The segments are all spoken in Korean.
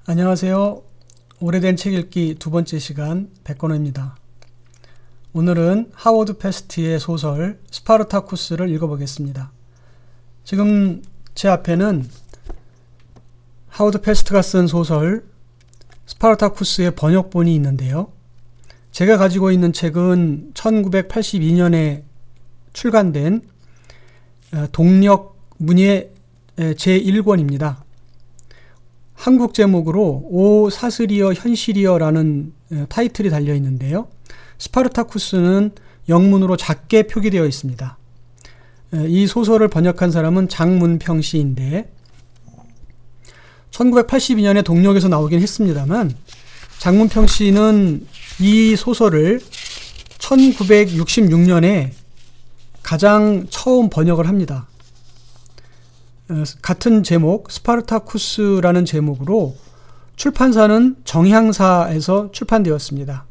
안녕하세요. 오래된 책 읽기 두 번째 시간 백건호입니다. 오늘은 하워드 패스트의 소설 스파르타쿠스를 읽어보겠습니다. 지금 제 앞에는 하워드 패스트가 쓴 소설 스파르타쿠스의 번역본이 있는데요. 제가 가지고 있는 책은 1982년에 출간된 동력문예 제1권입니다. 한국 제목으로 오 사스리어 현실이여라는 타이틀이 달려 있는데요. 스파르타쿠스는 영문으로 작게 표기되어 있습니다. 이 소설을 번역한 사람은 장문평 씨인데 1982년에 동력에서 나오긴 했습니다만 장문평 씨는 이 소설을 1966년에 가장 처음 번역을 합니다. 같은 제목 스파르타쿠스라는 제목으로 출판사는 정향사에서 출판되었습니다.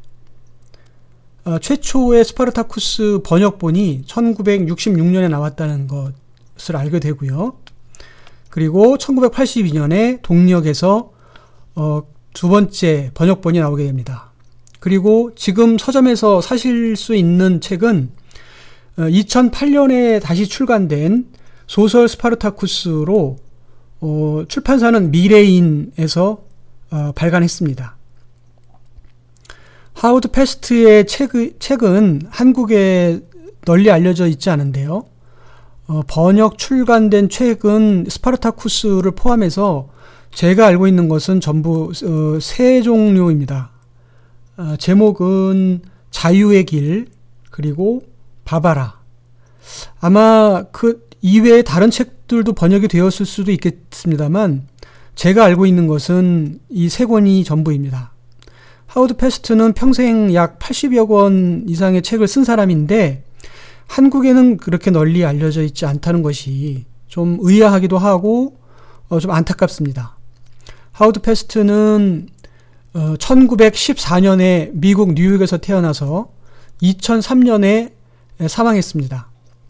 최초의 스파르타쿠스 번역본이 1966년에 나왔다는 것을 알게 되고요. 그리고 1982년에 동력에서 두 번째 번역본이 나오게 됩니다. 그리고 지금 서점에서 사실 수 있는 책은 2008년에 다시 출간된 소설 스파르타쿠스로 출판사는 미래인에서 발간했습니다. 하워드 패스트의 책은 한국에 널리 알려져 있지 않은데요. 번역 출간된 책은 스파르타쿠스를 포함해서 제가 알고 있는 것은 전부 세 종류입니다. 제목은 자유의 길, 그리고 바바라. 아마 그 이외에 다른 책들도 번역이 되었을 수도 있겠습니다만 제가 알고 있는 것은 이 세 권이 전부입니다. 하워드 패스트는 평생 약 80여 권 이상의 책을 쓴 사람인데 한국에는 그렇게 널리 알려져 있지 않다는 것이 좀 의아하기도 하고 좀 안타깝습니다. 하워드 패스트는 1914년에 미국 뉴욕에서 태어나서 2003년에 사망했습니다.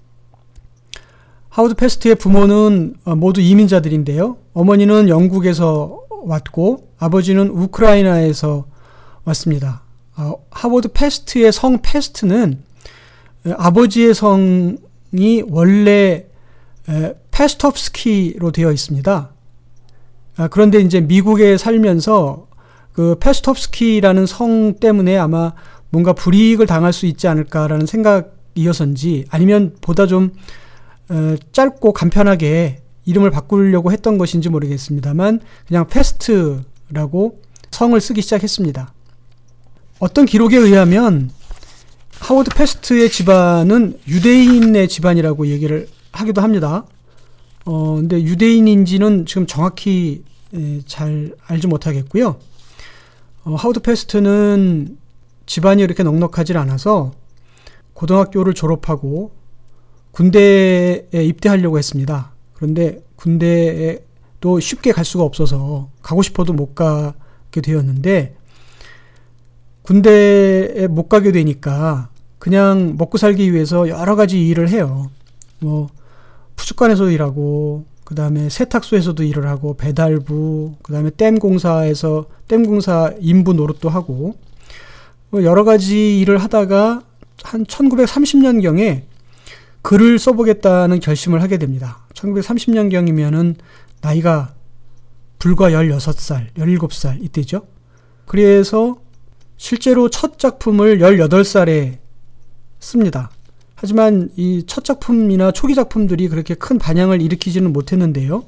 하워드 패스트의 부모는 모두 이민자들인데요. 어머니는 영국에서 왔고 아버지는 우크라이나에서 왔습니다. 하워드 패스트의 성 패스트는 아버지의 성이 원래 페스토프스키로 되어 있습니다. 그런데 이제 미국에 살면서 그 페스토프스키라는 성 때문에 아마 뭔가 불이익을 당할 수 있지 않을까라는 생각이어서인지 아니면 보다 좀 짧고 간편하게 이름을 바꾸려고 했던 것인지 모르겠습니다만 그냥 패스트라고 성을 쓰기 시작했습니다. 어떤 기록에 의하면 하워드 패스트의 집안은 유대인의 집안이라고 얘기를 하기도 합니다. 근데 유대인인지는 지금 정확히 잘 알지 못하겠고요. 하워드 패스트는 집안이 이렇게 넉넉하지 않아서 고등학교를 졸업하고 군대에 입대하려고 했습니다. 그런데 군대에도 쉽게 갈 수가 없어서 가고 싶어도 못 가게 되었는데 군대에 못 가게 되니까 그냥 먹고 살기 위해서 여러 가지 일을 해요. 푸주간에서도 일하고 그 다음에 세탁소에서도 일을 하고 배달부 그 다음에 댐공사 임부 노릇도 하고 여러 가지 일을 하다가 한 1930년경에 글을 써보겠다는 결심을 하게 됩니다. 1930년경이면은 나이가 불과 16살, 17살 이때죠. 그래서 실제로 첫 작품을 18살에 씁니다. 하지만 이 첫 작품이나 초기 작품들이 그렇게 큰 반향을 일으키지는 못했는데요.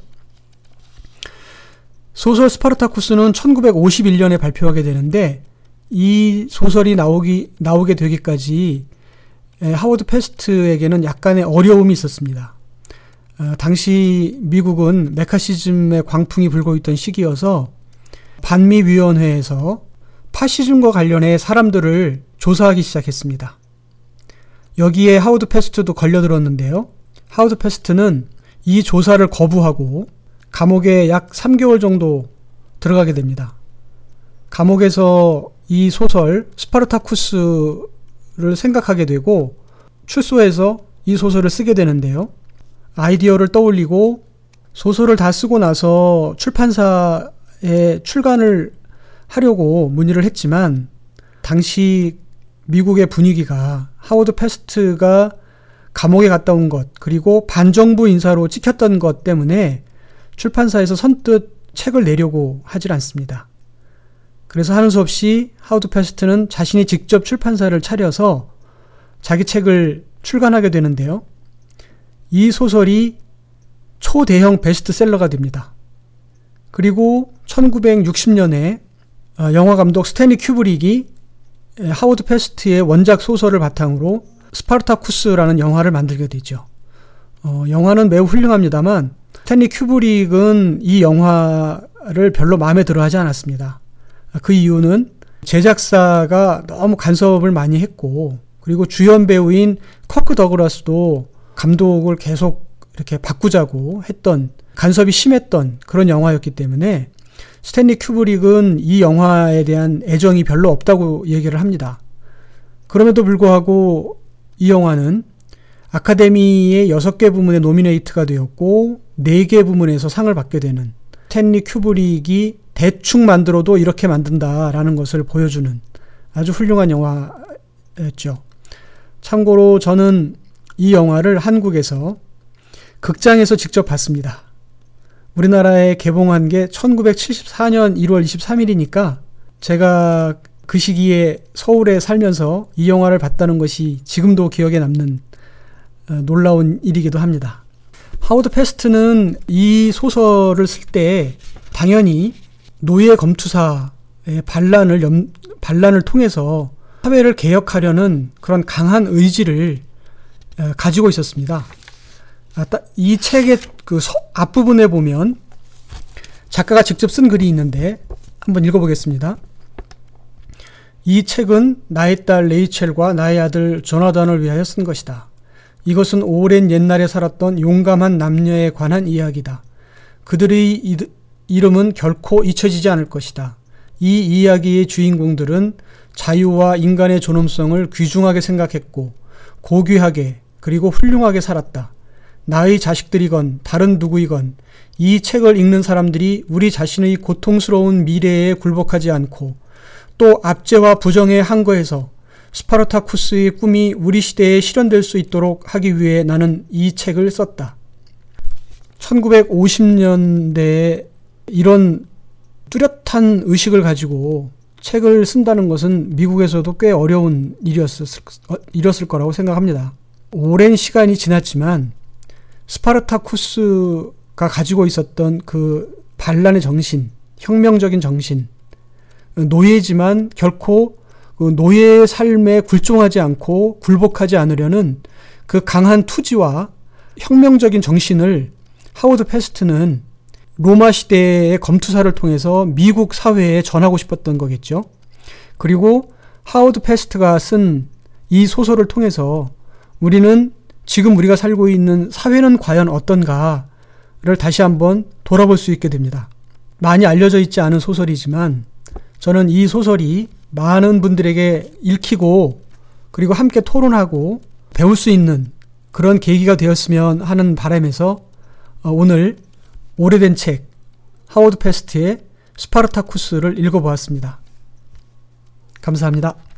소설 스파르타쿠스는 1951년에 발표하게 되는데 이 소설이 나오게 되기까지 하워드 패스트에게는 약간의 어려움이 있었습니다. 당시 미국은 메카시즘의 광풍이 불고 있던 시기여서 반미위원회에서 파시즘과 관련해 사람들을 조사하기 시작했습니다. 여기에 하워드 패스트도 걸려들었는데요. 하워드 패스트는 이 조사를 거부하고 감옥에 약 3개월 정도 들어가게 됩니다. 감옥에서 이 소설 스파르타쿠스를 생각하게 되고 출소해서 이 소설을 쓰게 되는데요. 아이디어를 떠올리고 소설을 다 쓰고 나서 출판사에 출간을 하려고 문의를 했지만 당시 미국의 분위기가 하워드 패스트가 감옥에 갔다 온 것, 그리고 반정부 인사로 찍혔던 것 때문에 출판사에서 선뜻 책을 내려고 하질 않습니다. 그래서 하는 수 없이 하워드 패스트는 자신이 직접 출판사를 차려서 자기 책을 출간하게 되는데요. 이 소설이 초대형 베스트셀러가 됩니다. 그리고 1960년에 영화 감독 스탠리 큐브릭이 하워드 패스트의 원작 소설을 바탕으로 스파르타쿠스라는 영화를 만들게 되죠. 영화는 매우 훌륭합니다만 스탠리 큐브릭은 이 영화를 별로 마음에 들어 하지 않았습니다. 그 이유는 제작사가 너무 간섭을 많이 했고, 그리고 주연 배우인 커크 더글라스도 감독을 계속 이렇게 바꾸자고 했던, 간섭이 심했던 그런 영화였기 때문에 스탠리 큐브릭은 이 영화에 대한 애정이 별로 없다고 얘기를 합니다. 그럼에도 불구하고 이 영화는 아카데미의 6개 부문에 노미네이트가 되었고 4개 부문에서 상을 받게 되는, 스탠리 큐브릭이 대충 만들어도 이렇게 만든다라는 것을 보여주는 아주 훌륭한 영화였죠. 참고로 저는 이 영화를 한국에서 극장에서 직접 봤습니다. 우리나라에 개봉한 게 1974년 1월 23일이니까 제가 그 시기에 서울에 살면서 이 영화를 봤다는 것이 지금도 기억에 남는 놀라운 일이기도 합니다. 하워드 패스트는 이 소설을 쓸 때 당연히 노예 검투사의 반란을 통해서 사회를 개혁하려는 그런 강한 의지를 가지고 있었습니다. 이 책의 그 앞부분에 보면 작가가 직접 쓴 글이 있는데 한번 읽어보겠습니다. 이 책은 나의 딸 레이첼과 나의 아들 조나단을 위하여 쓴 것이다. 이것은 오랜 옛날에 살았던 용감한 남녀에 관한 이야기다. 그들의 이름은 결코 잊혀지지 않을 것이다. 이 이야기의 주인공들은 자유와 인간의 존엄성을 귀중하게 생각했고 고귀하게 그리고 훌륭하게 살았다. 나의 자식들이건 다른 누구이건 이 책을 읽는 사람들이 우리 자신의 고통스러운 미래에 굴복하지 않고 또 압제와 부정에 항거해서 스파르타쿠스의 꿈이 우리 시대에 실현될 수 있도록 하기 위해 나는 이 책을 썼다. 1950년대에 이런 뚜렷한 의식을 가지고 책을 쓴다는 것은 미국에서도 꽤 어려운 일이었을 거라고 생각합니다. 오랜 시간이 지났지만 스파르타쿠스가 가지고 있었던 그 반란의 정신, 혁명적인 정신, 노예지만 결코 그 노예의 삶에 굴종하지 않고 굴복하지 않으려는 그 강한 투지와 혁명적인 정신을 하워드 패스트는 로마 시대의 검투사를 통해서 미국 사회에 전하고 싶었던 거겠죠. 그리고 하워드 패스트가 쓴 이 소설을 통해서 우리는 지금 우리가 살고 있는 사회는 과연 어떤가를 다시 한번 돌아볼 수 있게 됩니다. 많이 알려져 있지 않은 소설이지만 저는 이 소설이 많은 분들에게 읽히고 그리고 함께 토론하고 배울 수 있는 그런 계기가 되었으면 하는 바람에서 오늘 오래된 책 하워드 패스트의 스파르타쿠스를 읽어보았습니다. 감사합니다.